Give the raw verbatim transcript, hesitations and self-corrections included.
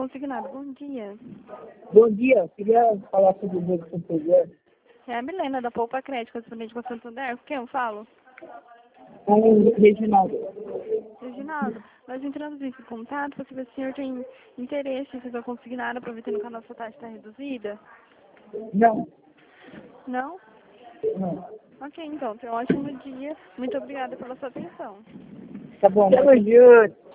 consignado. Bom dia. Bom dia, eu queria falar sobre o Banco Santander. É a Milena, da Poupa Crédito, correspondente com o Santander. Com quem eu falo? Com o Reginaldo. Reginaldo, nós entramos em contato para saber se o senhor tem interesse em fazer consignado, aproveitando que a nossa taxa está reduzida. Não, Não? não. Ok, então. Tenha um ótimo dia. Muito obrigada pela sua atenção. Tá bom. Tamo junto.